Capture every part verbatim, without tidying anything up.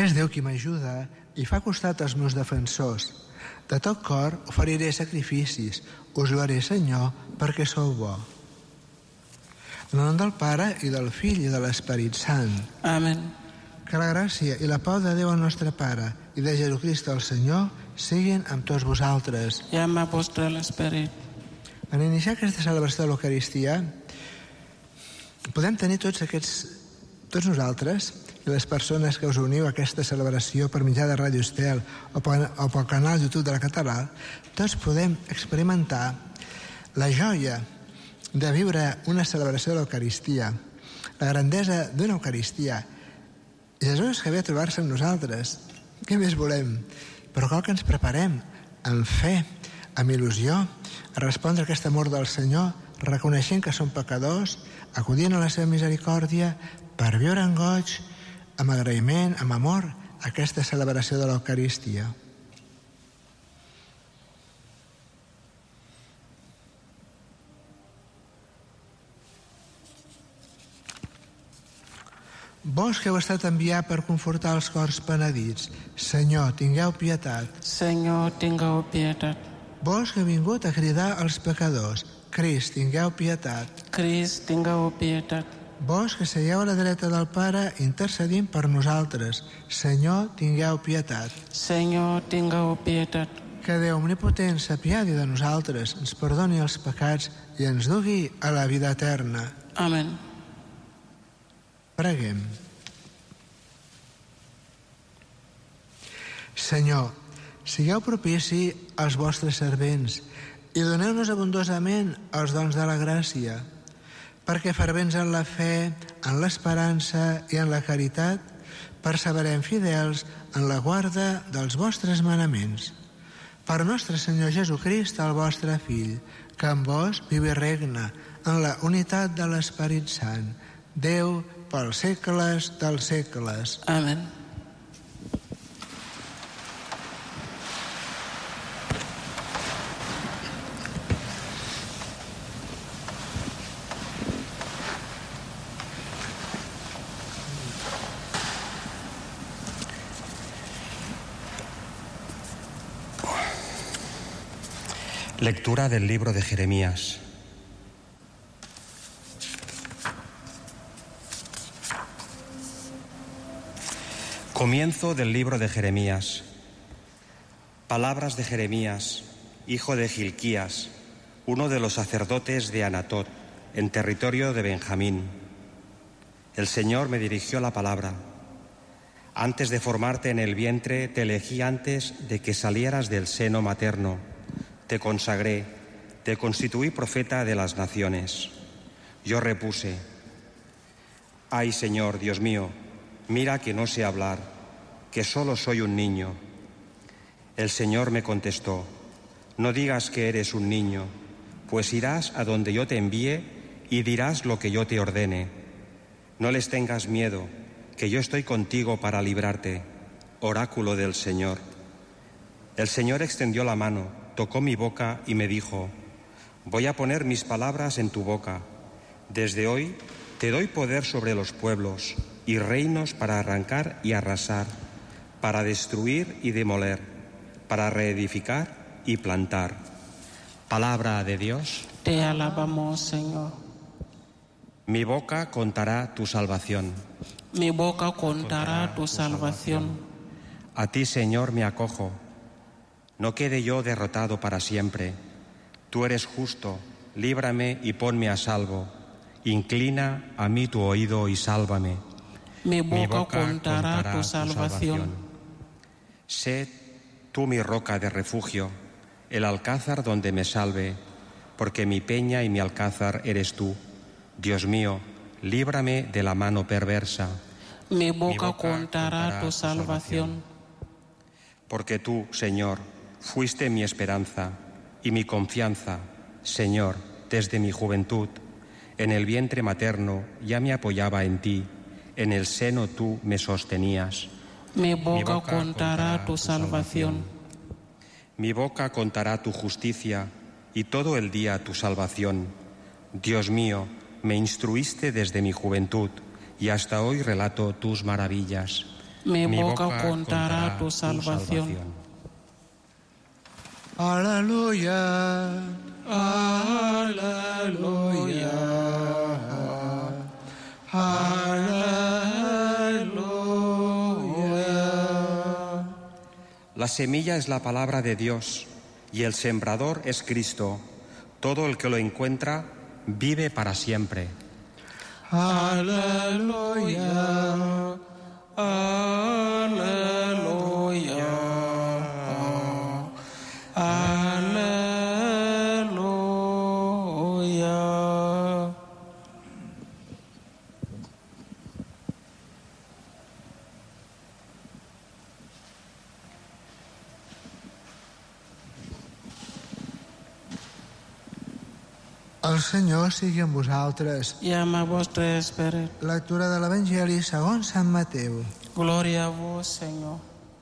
És Déu qui m'ajuda i fa costat als meus defensors. De tot cor oferiré sacrificis, us lloaré, Senyor, perquè sou bo. En el nom del Pare, i del Fill, i de l'Esperit Sant. Amén. Que la gràcia i la pau de Déu el nostre Pare i de Jesucrist el Senyor siguin amb tots vosaltres. I amb el vostre l'esperit. En iniciar aquesta celebració de l'Eucaristia, podem tenir tots aquests, tots nosaltres, i les persones que us uniu a aquesta celebració per mitjà de Ràdio Estel o pel, o pel canal YouTube de la Catedral, tots podem experimentar la joia de viure una celebració de l'Eucaristia, la grandesa d'una Eucaristia. Jesús que ve a trobar-se amb nosaltres. Què més volem? Però cal que ens preparem amb fe, amb il·lusió, a respondre a aquest amor del Senyor, reconeixent que som pecadors, acudint a la seva misericòrdia per viure en goig, amb agraïment, amb amor, aquesta celebració de l'Eucaristia. Vos que heu estat enviat per confortar els cors penedits, Senyor, tingueu pietat. Senyor, tingueu pietat. Vos que heu vingut a cridar als pecadors, Crist, tingueu pietat. Crist, tingueu pietat. Vos que seieu a la dreta del Pare intercedint per nosaltres, Senyor, tingueu pietat. Senyor, tingueu pietat. Que Déu omnipotent s'apiadi de nosaltres, ens perdoni els pecats i ens dugui a la vida eterna. Amén. Preguem. Senyor, sigueu propici als vostres servents i doneu-nos abundosament els dons de la gràcia, perquè fervents en la fe, en l'esperança i en la caritat, perseverem fidels en la guarda dels vostres manaments. Per nostre Senyor Jesucrist, el vostre Fill, que amb vos viu i regna en la unitat de l'Esperit Sant, Déu pels segles dels segles. Amén. Lectura del libro de Jeremías. Comienzo del libro de Jeremías. Palabras de Jeremías, hijo de Gilquías, uno de los sacerdotes de Anatot, en territorio de Benjamín. El Señor me dirigió la palabra. Antes de formarte en el vientre, te elegí antes de que salieras del seno materno. Te consagré, te constituí profeta de las naciones. Yo repuse: ay, Señor, Dios mío, mira que no sé hablar, que solo soy un niño. El Señor me contestó: no digas que eres un niño, pues irás a donde yo te envíe y dirás lo que yo te ordene. No les tengas miedo, que yo estoy contigo para librarte. Oráculo del Señor. El Señor extendió la mano, tocó mi boca y me dijo: voy a poner mis palabras en tu boca. Desde hoy te doy poder sobre los pueblos y reinos para arrancar y arrasar, para destruir y demoler, para reedificar y plantar. Palabra de Dios. Te alabamos, Señor. Mi boca contará tu salvación. Mi boca contará tu salvación. A ti, Señor, me acojo. No quede yo derrotado para siempre. Tú eres justo, líbrame y ponme a salvo. Inclina a mí tu oído y sálvame. Mi boca, mi boca contará, contará tu salvación. salvación. Sé tú mi roca de refugio, el alcázar donde me salve, porque mi peña y mi alcázar eres tú. Dios mío, líbrame de la mano perversa. Mi boca, mi boca contará, contará tu salvación. salvación. Porque tú, Señor, fuiste mi esperanza y mi confianza, Señor, desde mi juventud. En el vientre materno ya me apoyaba en ti, en el seno tú me sostenías. Mi boca, mi boca contará, contará tu salvación. salvación. Mi boca contará tu justicia y todo el día tu salvación. Dios mío, me instruiste desde mi juventud y hasta hoy relato tus maravillas. Mi boca contará tu salvación. Aleluya, Aleluya, aleluya. La semilla es la palabra de Dios y el sembrador es Cristo. Todo el que lo encuentra vive para siempre. Aleluya, aleluya, aleluya. el Senyor sigui amb vosaltres. I amb el vostre esperit. Lectura de l'Evangeli segons Sant Mateu. Glòria a vos, Senyor.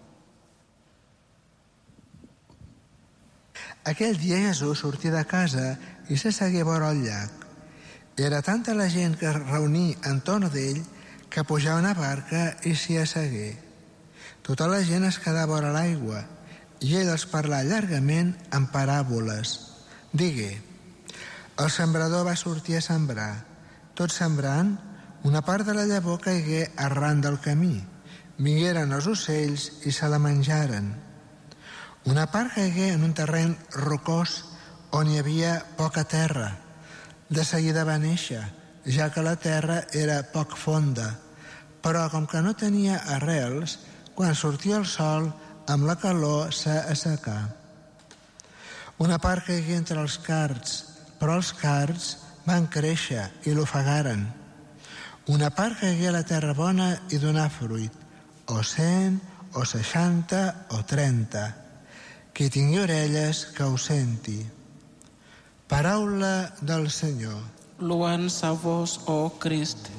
Aquell dia Jesús sortia de casa i se seguia vora el llac. Era tanta la gent que es reuní entorn d'ell que pujava una barca i s'hi assegué. Tota la gent es quedava vora l'aigua i ell els parlà llargament en paràboles. Digué: el sembrador va sortir a sembrar. Tot sembrant, una part de la llavor caigué arran del camí. Vingueren els ocells i se la menjaren. Una part caigué en un terreny rocós on hi havia poca terra. De seguida va néixer, ja que la terra era poc fonda, però com que no tenia arrels, quan sortia el sol, amb la calor s'assecà. Una part caigué entre els cards, però els cards van créixer i l'ofegaren. Una part caigué a la terra bona i donà fruit, o cent, o seixanta, o trenta. Qui tingui orelles, que ho senti. Paraula del Senyor. Loança a vos, oh Crist.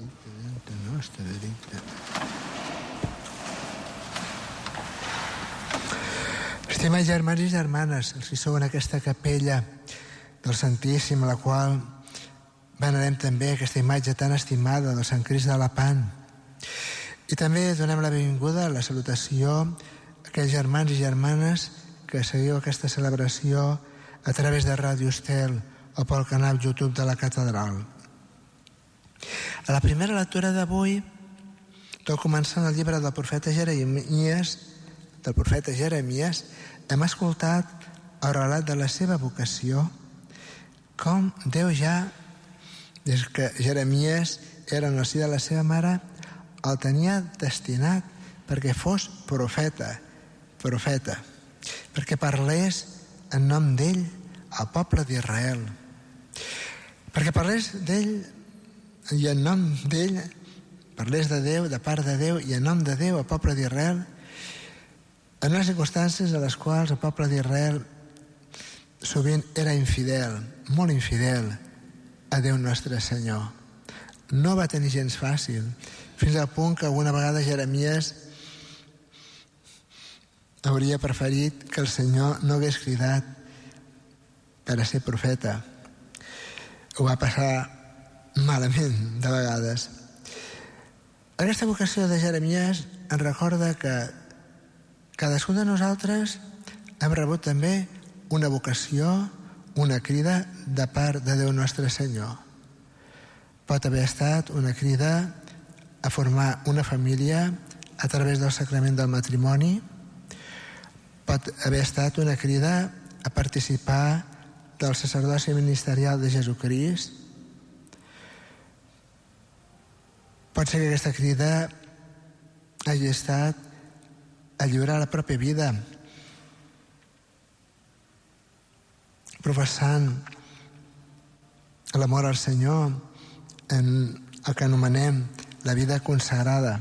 Estimats germans i germanes, els que sou en aquesta capella del Santíssim, a la qual venerem també aquesta imatge tan estimada del Sant Crist de Lepant. I també donem la benvinguda, la salutació a aquells germans i germanes que seguiu aquesta celebració a través de Ràdio Estel o pel canal YouTube de la Catedral. A la primera lectura d'avui, tot començant el llibre del profeta Jeremies, del profeta Jeremies, hem escoltat el relat de la seva vocació, com Déu ja, des que Jeremies era en el si de la seva mare, el tenia destinat perquè fos profeta, profeta, perquè parlés en nom d'ell al poble d'Israel, perquè parlés d'ell i en nom d'ell, parlés de Déu, de part de Déu i en nom de Déu al poble d'Israel, en unes circumstàncies a les quals el poble d'Israel sovint era infidel, molt infidel a Déu nostre Senyor. No va tenir gens fàcil, fins al punt que alguna vegada Jeremies hauria preferit que el Senyor no hagués cridat per a ser profeta. Ho va passar malament de vegades. Aquesta vocació de Jeremies ens recorda que cadascun de nosaltres hem rebut també una vocació, una crida de part de Déu nostre Senyor. Pot haver estat una crida a formar una família a través del sacrament del matrimoni, pot haver estat una crida a participar del sacerdoci ministerial de Jesucrist, pot ser que aquesta crida hagi estat a lliurar la pròpia vida, professant l'amor al Senyor en el que anomenem la vida consagrada.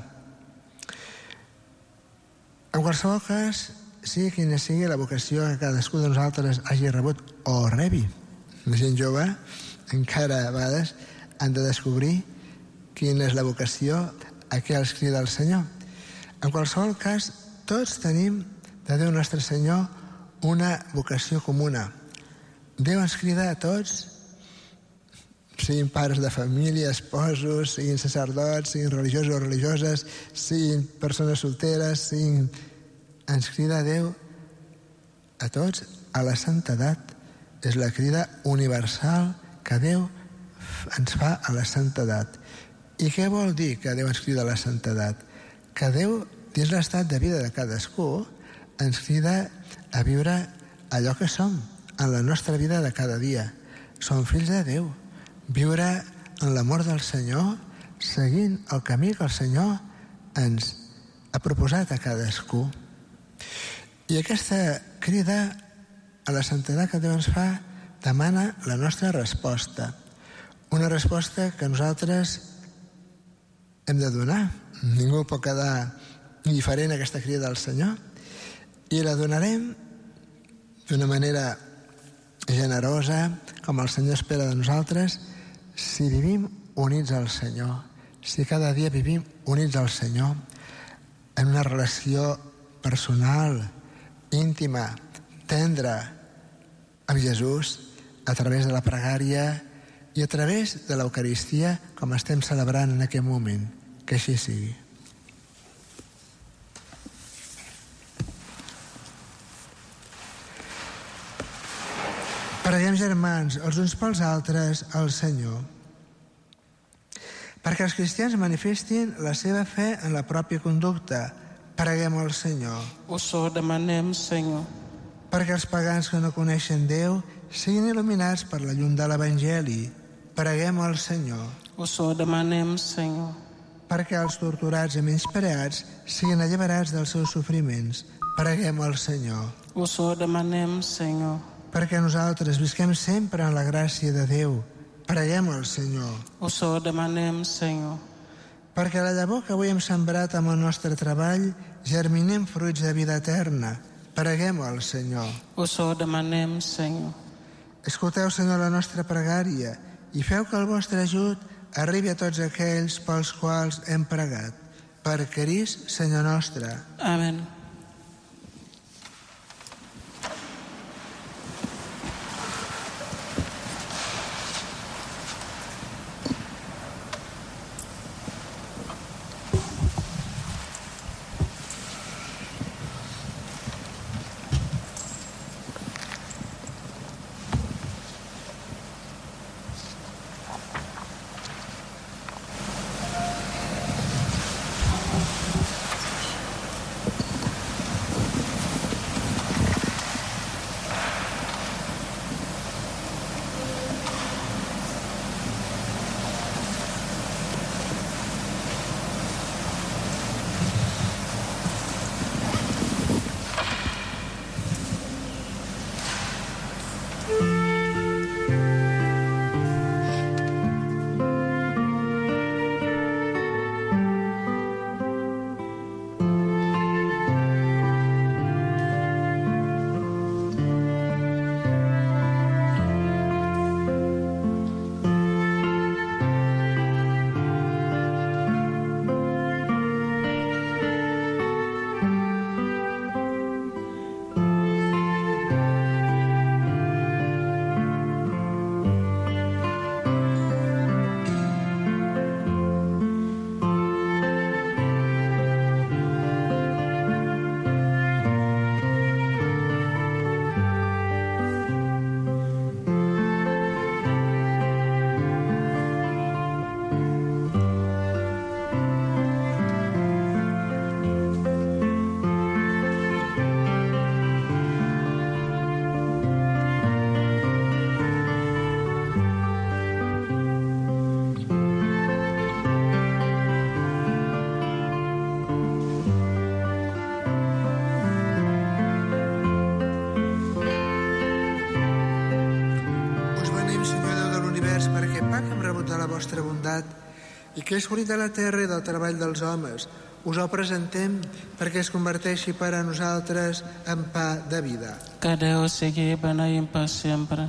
En qualsevol cas, sigui quina sigui la vocació que cadascú de nosaltres hagi rebut o rebi, la gent jove encara a vegades han de descobrir quina és la vocació a què els crida el Senyor. En qualsevol cas, tots tenim de Déu nostre Senyor una vocació comuna. Déu ens crida a tots siguin pares de família, esposos, siguin sacerdots, siguin religiosos o religioses, siguin persones solteres, siguin... Ens crida Déu a tots a la santedat. És la crida universal que Déu ens fa a la santedat. I què vol dir que Déu ens crida a la santedat? Que Déu, dins l'estat de vida de cadascú, ens crida a viure allò que som, en la nostra vida de cada dia. Som fills de Déu. Viure en l'amor del Senyor, seguint el camí que el Senyor ens ha proposat a cadascú. I aquesta crida a la santedat que Déu ens fa demana la nostra resposta. Una resposta que nosaltres hem de donar. Ningú pot quedar indiferent a aquesta crida del Senyor. I la donarem d'una manera generosa, com el Senyor espera de nosaltres, si vivim units al Senyor, si cada dia vivim units al Senyor, en una relació personal, íntima, tendra, amb Jesús, a través de la pregària i a través de l'Eucaristia, com estem celebrant en aquest moment. Que així sigui. Preguem, germans, els uns pels altres, al Senyor, perquè els cristians manifestin la seva fe en la pròpia conducta. Preguem al Senyor. Us ho demanem, Senyor. Perquè els pagans que no coneixen Déu siguin il·luminats per la llum de l'Evangeli. Preguem al Senyor. Us ho demanem, Senyor. Perquè els torturats i menyspreats siguin alliberats dels seus sofriments. Preguem al Senyor. Us ho demanem, Senyor. Perquè nosaltres visquem sempre en la gràcia de Déu. Preguem al Senyor. Us ho demanem, Senyor. Perquè la llavor que avui hem sembrat amb el nostre treball germinem fruits de vida eterna. Preguem al Senyor. Us ho demanem, Senyor. Escolteu, Senyor, la nostra pregària i feu que el vostre ajut arribi a tots aquells pels quals hem pregat. Per Crist, Senyor nostre. Amén. vostra bondat i que és fruit de la terra i del treball dels homes. Us ho presentem perquè es converteixi per a nosaltres en pa de vida. Que Déu sigui beneït per sempre.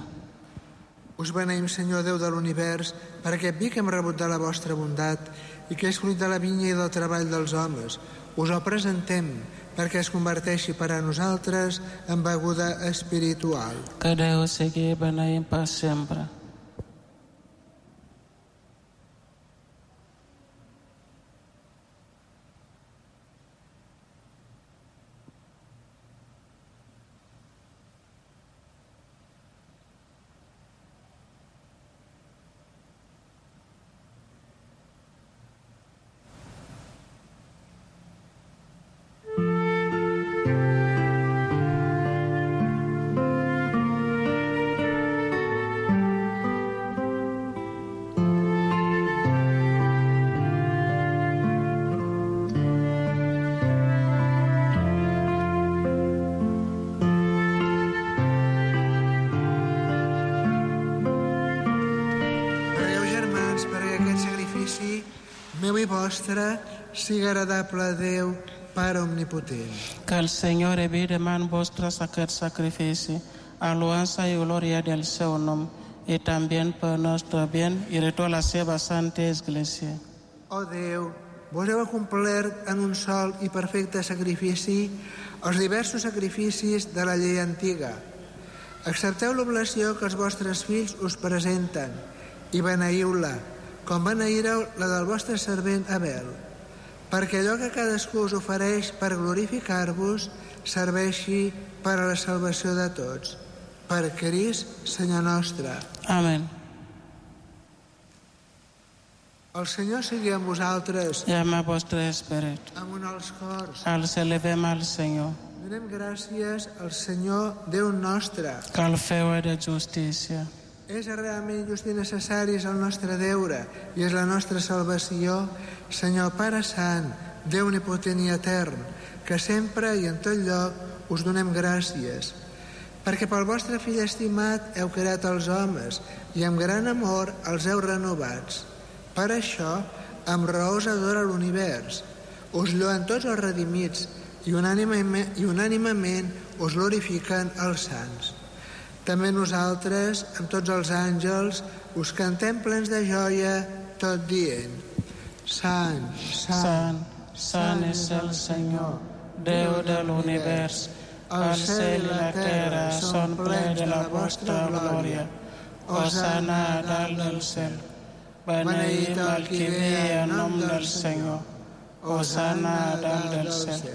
Us beneïm, Senyor Déu de l'univers, per aquest vi que hem rebut de la vostra bondat i que és fruit de la vinya i del treball dels homes. Us ho presentem perquè es converteixi per a nosaltres en beguda espiritual. Que Déu sigui beneït per sempre. meu i vostre, sigui agradable a Déu, Pare omnipotent. Que el Senyor evite de mans vostres aquest sacrifici, a loança i glòria del seu nom, i també per nostre bien i de tota la seva santa Església. Ó Déu, vos heu complert en un sol i perfecte sacrifici els diversos sacrificis de la llei antiga. Accepteu l'oblació que els vostres fills us presenten i beneieu-la, com beneireu la del vostre servent Abel, perquè allò que cadascú us ofereix per glorificar-vos serveixi per a la salvació de tots. Per Crist, Senyor nostre. Amén. El Senyor sigui amb vosaltres. I amb el vostre esperit. Amunt als cors. Els elevem al Senyor. Donem gràcies al Senyor Déu nostre. Que el feu de justícia. És realment just i necessari, és el nostre deure i és la nostra salvació, Senyor Pare Sant, Déu omnipotent i etern, que sempre i en tot lloc us donem gràcies, perquè pel vostre fill estimat heu creat els homes i amb gran amor els heu renovats. Per això, amb raó us adora l'univers, us lloen tots els redimits i unànimament, i unànimament us glorifiquen els sants. També nosaltres, amb tots els àngels, us cantem plens de joia, tot dient: Sant, Sant, Sant, Sant és el Senyor, Déu de l'univers. El cel i la terra són plens de la vostra glòria. Hosana a dalt del cel. Beneït el qui ve en nom del Senyor. Hosana a dalt del cel.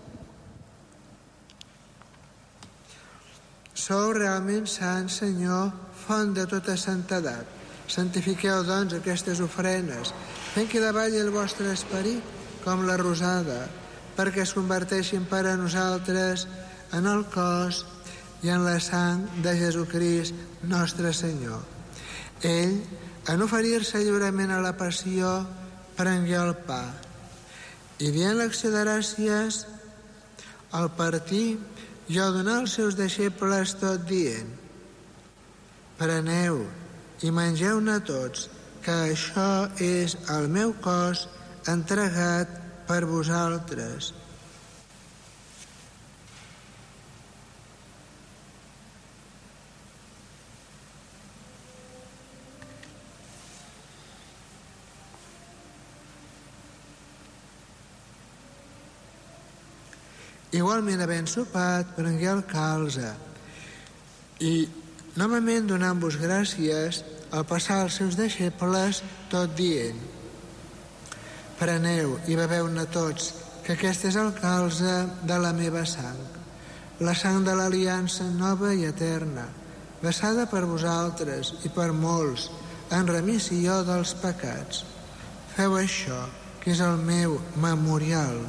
Sou realment sant, Senyor, font de tota santedat. Santifiqueu, doncs, aquestes ofrenes, fent que davalli el vostre esperit com la rosada, perquè es converteixin per a nosaltres en el cos i en la sang de Jesucrist, nostre Senyor. Ell, en oferir-se lliurement a la passió, prengué el pa i, dient l'acció de gràcies, al partir, i al donar als seus deixebles tot dient: preneu i mengeu-ne tots, que això és el meu cos entregat per vosaltres. Igualment, havent sopat, prengué el calze i, novament donant-vos gràcies, al passar als seus deixebles, tot dient: preneu i beveu-ne tots, que aquest és el calze de la meva sang, la sang de l'aliança nova i eterna, vessada per vosaltres i per molts, en remissió dels pecats. Feu això, que és el meu memorial.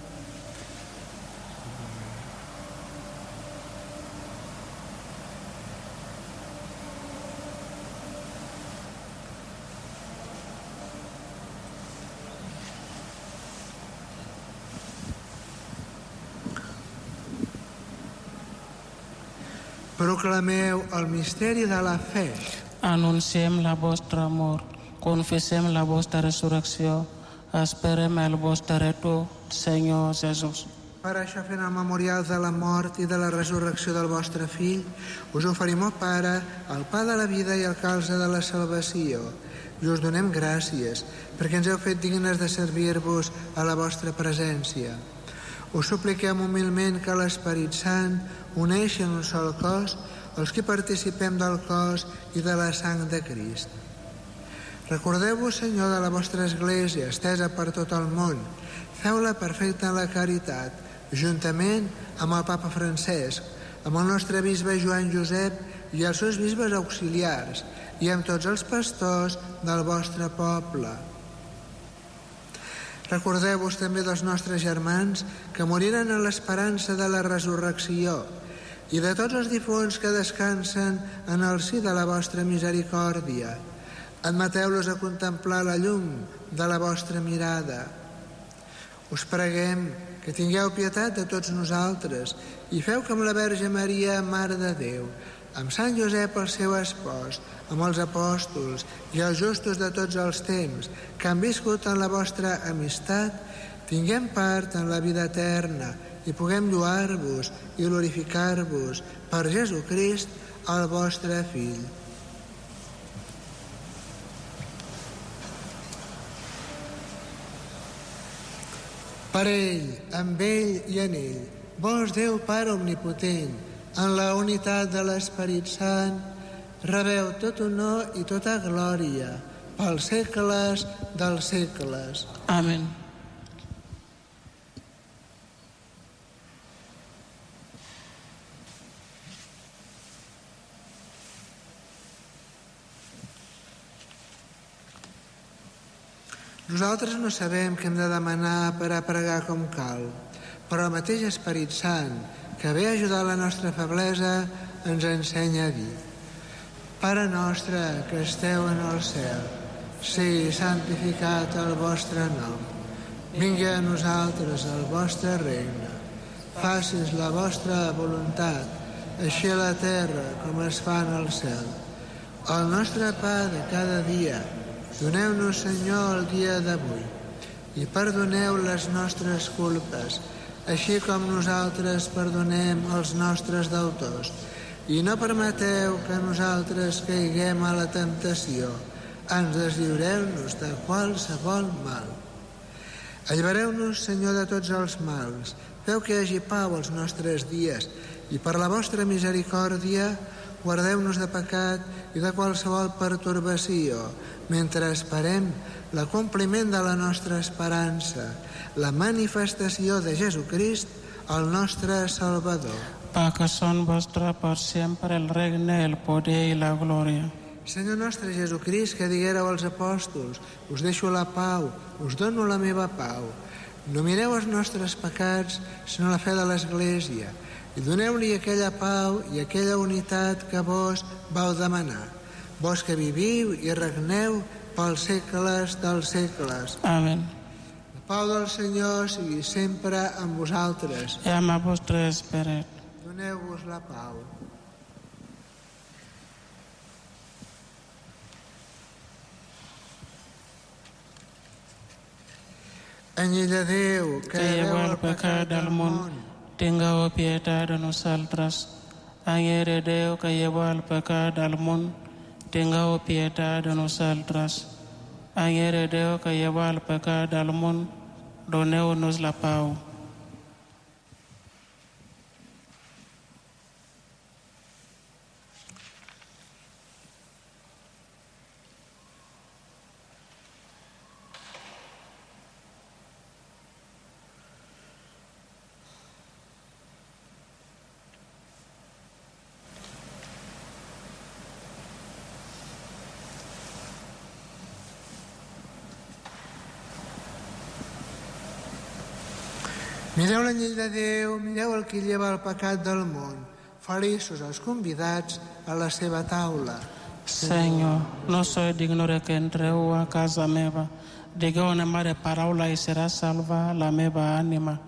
Proclameu el misteri de la fe. Anunciem la vostra mort, confessem la vostra resurrecció, esperem el vostre retorn, Senyor Jesús. Per això, fent el memorial de la mort i de la resurrecció del vostre fill, us oferim, ó Pare, el pa de la vida i el calze de la salvació, i us donem gràcies, perquè ens heu fet dignes de servir-vos a la vostra presència. Us supliquem humilment que l'Esperit Sant uneixi en un sol cos els que participem del cos i de la sang de Crist. Recordeu-vos, Senyor, de la vostra Església, estesa per tot el món. Feu-la perfecta en la caritat, juntament amb el Papa Francesc, amb el nostre bisbe Joan Josep i els seus bisbes auxiliars, i amb tots els pastors del vostre poble. Recordeu-vos també dels nostres germans que moriren en l'esperança de la resurrecció i de tots els difunts que descansen en el si de la vostra misericòrdia. Admeteu-los a contemplar la llum de la vostra mirada. Us preguem que tingueu pietat de tots nosaltres i feu que amb la Verge Maria, Mare de Déu, amb Sant Josep el seu espòs, amb els apòstols i els justos de tots els temps que han viscut en la vostra amistat, tinguem part en la vida eterna i puguem lluar-vos i glorificar-vos per Jesucrist, el vostre Fill. Per ell, amb ell i en ell, vos Déu Pare Omnipotent, en la unitat de l'Esperit Sant, rebeu tot honor i tota glòria pels segles dels segles. Amén. Nosaltres no sabem què hem de demanar per a pregar com cal, però el mateix Esperit Sant, que ve a ajudar la nostra feblesa, ens ensenya a dir: Pare nostre que esteu en el cel, sigui santificat el vostre nom. Vingui a nosaltres el vostre regne. Facis la vostra voluntat, així a la terra com es fa en el cel. El nostre pa de cada dia, doneu-nos, Senyor, el dia d'avui, i perdoneu les nostres culpes, així com nosaltres perdonem els nostres deutors. I no permeteu que nosaltres caiguem a la temptació. Ens deslliureu-nos de qualsevol mal. Allibereu-nos, Senyor, de tots els mals. Feu que hi hagi pau als nostres dies, i per la vostra misericòrdia guardeu-nos de pecat i de qualsevol pertorbació, mentre esperem l'acompliment de la nostra esperança, la manifestació de Jesucrist, el nostre Salvador. Perquè són vostre per sempre el regne, el poder i la glòria. Senyor nostre Jesucrist, que diguéreu als apòstols: us deixo la pau, us dono la meva pau. No mireu els nostres pecats, sinó la fe de l'Església, i doneu-li aquella pau i aquella unitat que vos vau demanar. Vos que viviu i regneu pels segles dels segles. Amén. La pau del Senyor sigui sempre amb vosaltres. I amb el vostre esperit. Doneu-vos la pau. Anyell de Déu, que lleveu el pecat del món, tingueu pietat de nosaltres. Anyell de Déu, que lleveu el pecat del món, tingueu pietat de nosaltres. Anyell de Déu, que lleveu el pecat del món, doneu-nos la pau. Mireu l'anyell de Déu, mireu el que lleva el pecat del món. Feliços els convidats a la seva taula. Senyor, no soy digno de que entreu a casa meva. Digueu una mare paraula i serà salva la meva ànima.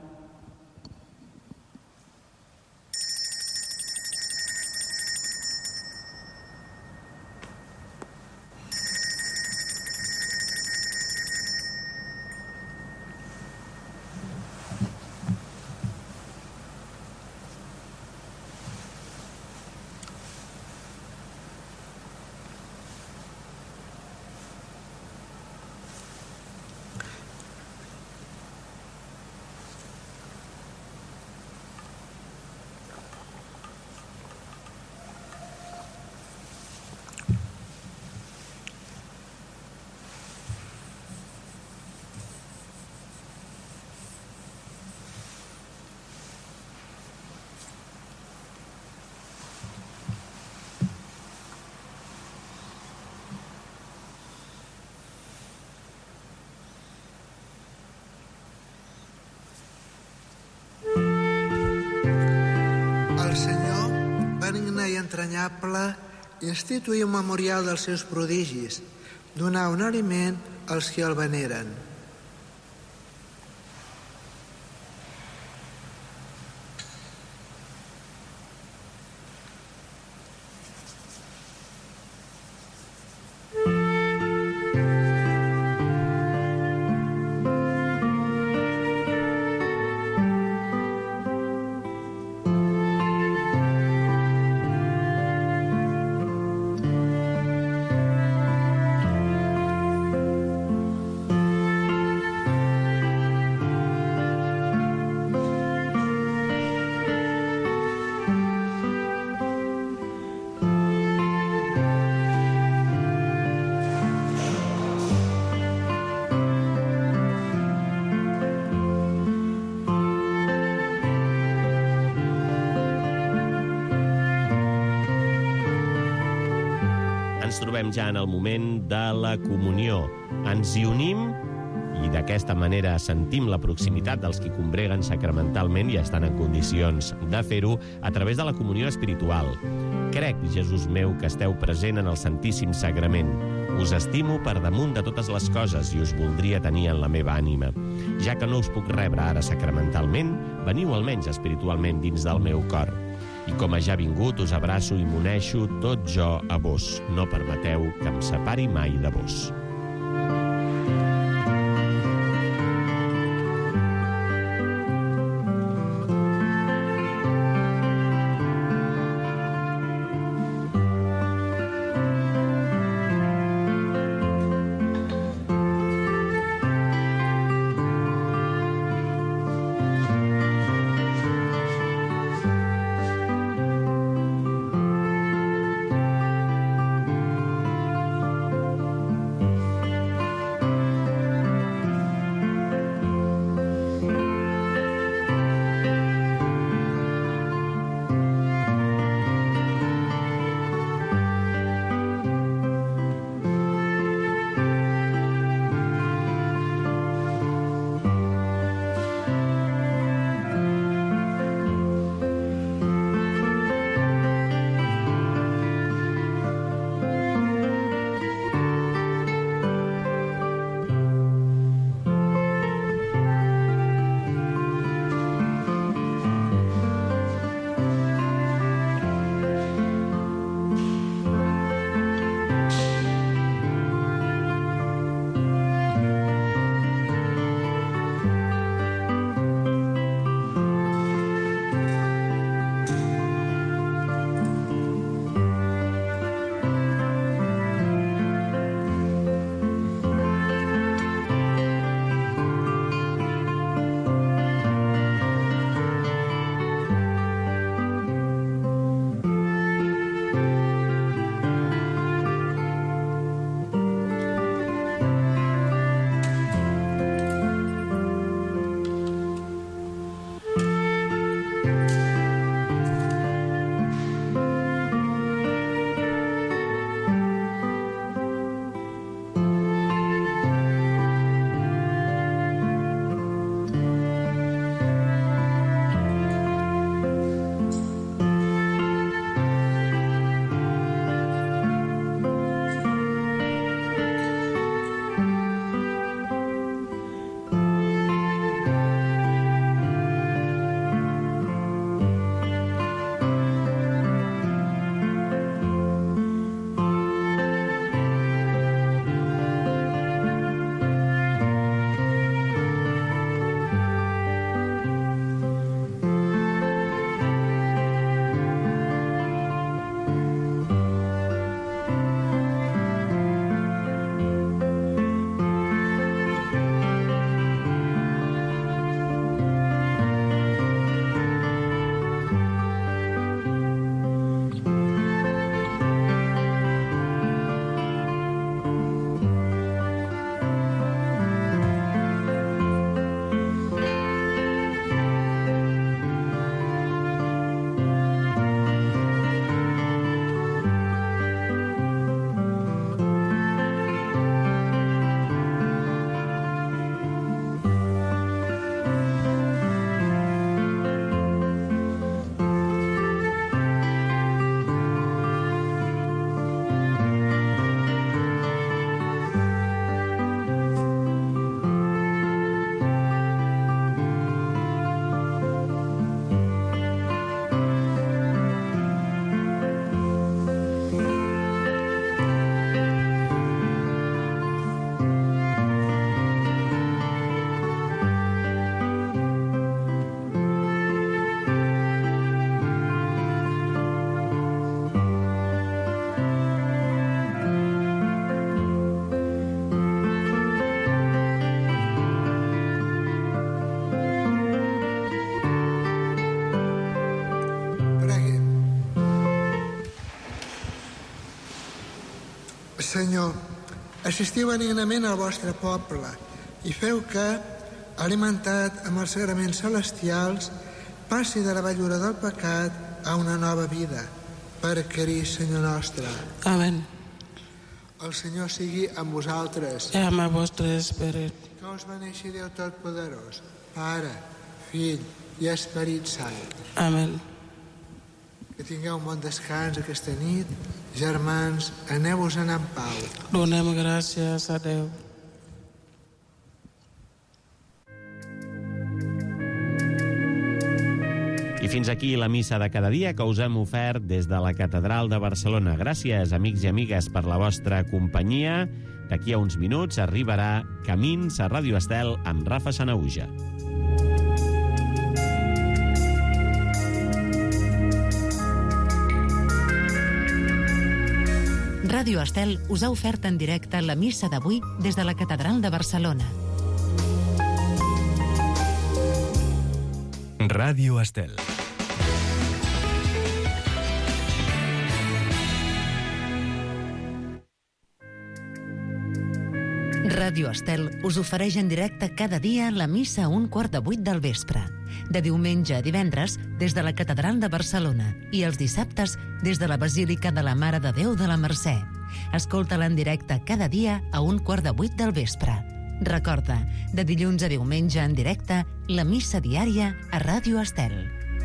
El Senyor, benigne i entranyable, instituï un memorial dels seus prodigis, donar un aliment als qui el veneren. ens trobem ja en el moment de la comunió. Ens hi unim i d'aquesta manera sentim la proximitat dels qui combreguen sacramentalment i estan en condicions de fer-ho a través de la comunió espiritual. Crec, Jesús meu, que esteu present en el Santíssim Sagrament. Us estimo per damunt de totes les coses i us voldria tenir en la meva ànima. Ja que no us puc rebre ara sacramentalment, veniu almenys espiritualment dins del meu cor. I com a ja vingut, us abraço i m'uneixo tot jo a vos. No permeteu que em separi mai de vos. Senyor, assistiu benignament al vostre poble i feu que, alimentat amb els sagraments celestials, passi de la vellura del pecat a una nova vida. Per Crist, Senyor nostre. Amén. El Senyor sigui amb vosaltres. I amb el vostre esperit. Que us beneixi Déu Totpoderós, Pare, Fill i Esperit Sant. Amén. Que tingueu un bon descans aquesta nit. Germans, aneu-vos-en en pau. Donem gràcies a Déu. I fins aquí la missa de cada dia que us hem ofert des de la Catedral de Barcelona. Gràcies, amics i amigues, per la vostra companyia. D'aquí a uns minuts arribarà Camins a Ràdio Estel amb Rafa Sanahuja. Ràdio Estel us ha ofert en directe la missa d'avui des de la Catedral de Barcelona. Ràdio Estel. Ràdio Estel us ofereix en directe cada dia la missa a un quart de vuit del vespre. De diumenge a divendres, des de la Catedral de Barcelona, i els dissabtes, des de la Basílica de la Mare de Déu de la Mercè. Escolta-la en directe cada dia a un quart de vuit del vespre. Recorda, de dilluns a diumenge en directe, la missa diària a Ràdio Estel.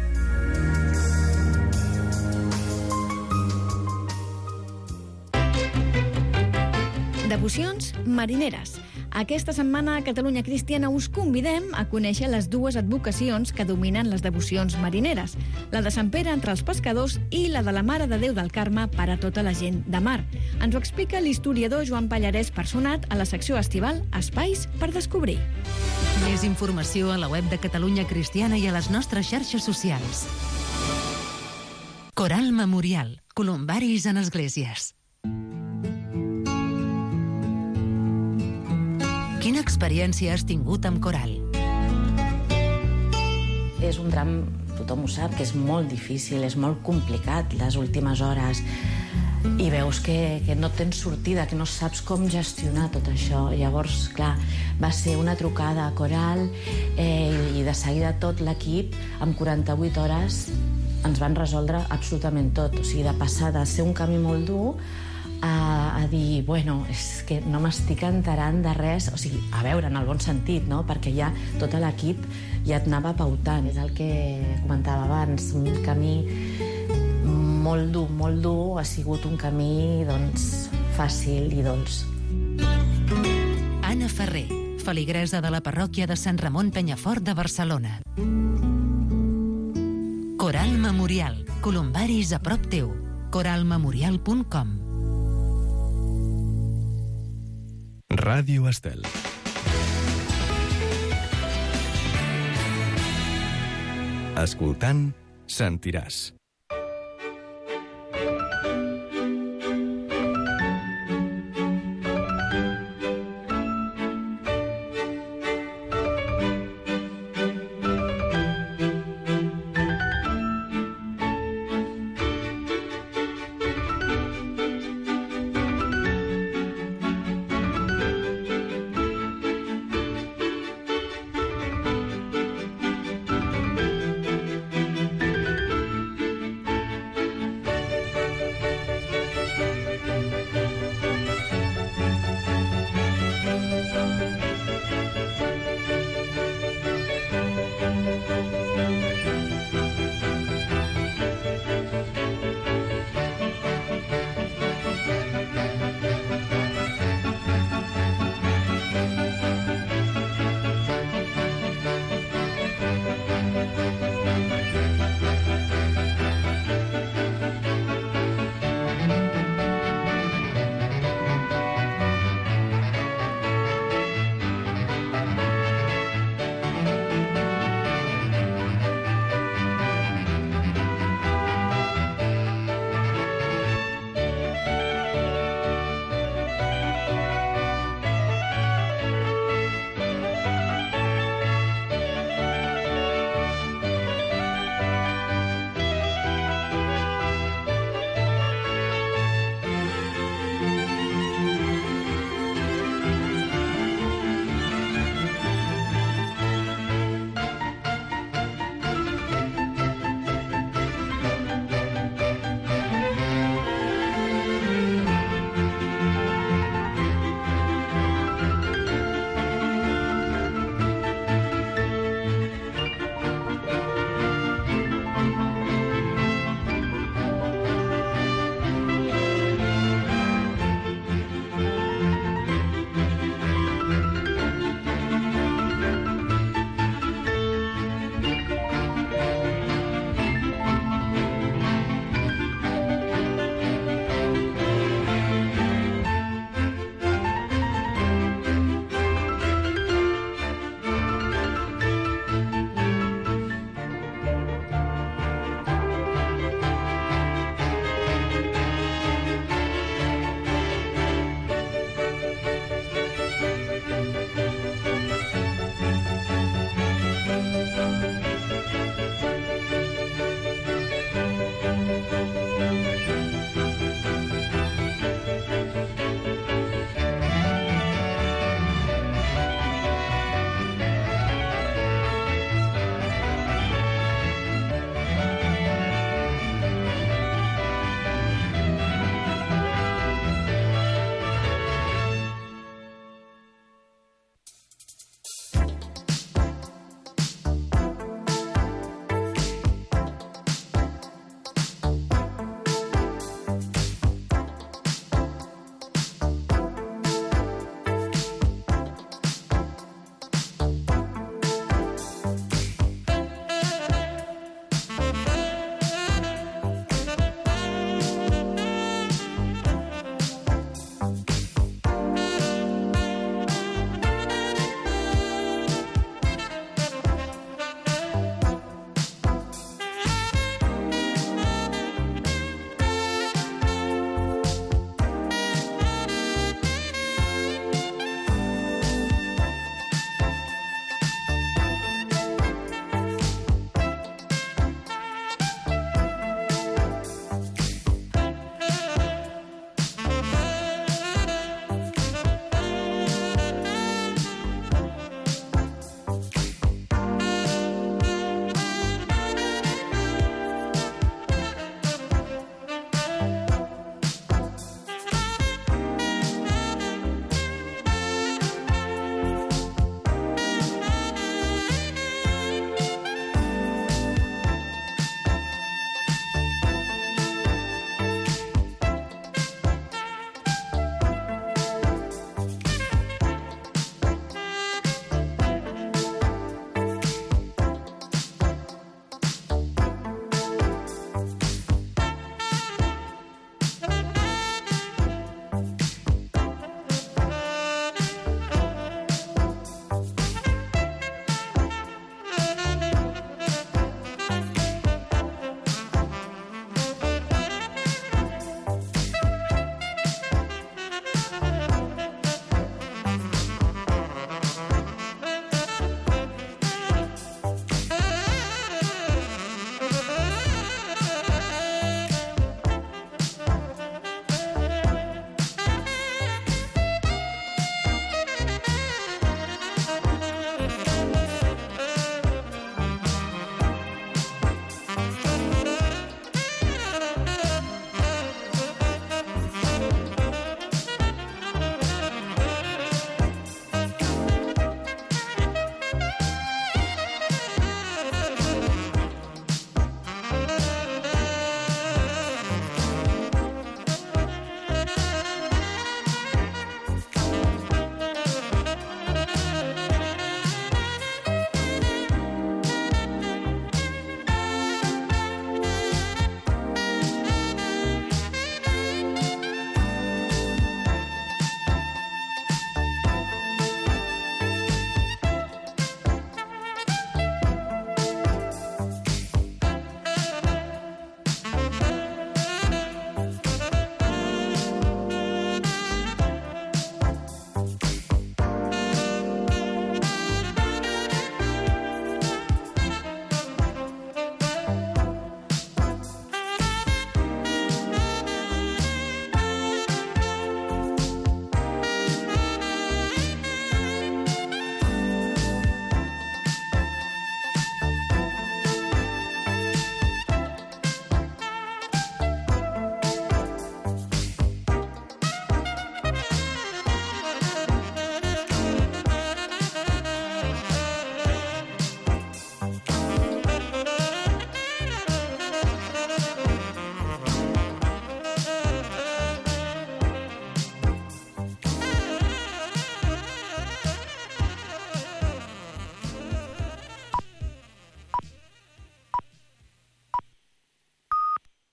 Devocions marineres. Aquesta setmana a Catalunya Cristiana us convidem a conèixer les dues advocacions que dominen les devocions marineres, la de Sant Pere entre els pescadors i la de la Mare de Déu del Carme per a tota la gent de mar. Ens ho explica l'historiador Joan Pallarès Personat a la secció estival Espais per descobrir. Més informació a la web de Catalunya Cristiana i a les nostres xarxes socials. Coral Memorial. Columbaris en esglésies. Quina experiència has tingut amb coral? És un tram, tothom ho sap, que és molt difícil, és molt complicat les últimes hores i veus que, que no tens sortida, que no saps com gestionar tot això. Llavors, clar, va ser una trucada a Coral eh, i de seguida tot l'equip, amb quaranta-vuit hores, ens van resoldre absolutament tot. O sigui, de passar de ser un camí molt dur A, a dir, bueno, és que no m'estic enterant de res, o sigui, a veure, en el bon sentit, no? Perquè ja tot l'equip ja et anava pautant. És el que comentava abans, un camí molt dur, molt dur, ha sigut un camí, doncs, fàcil i dolç. Anna Ferrer, feligresa de la parròquia de Sant Ramon Penyafort de Barcelona. Coral Memorial, columbaris a prop teu. coral memorial punt com. Ràdio Estel. Escoltant, sentiràs.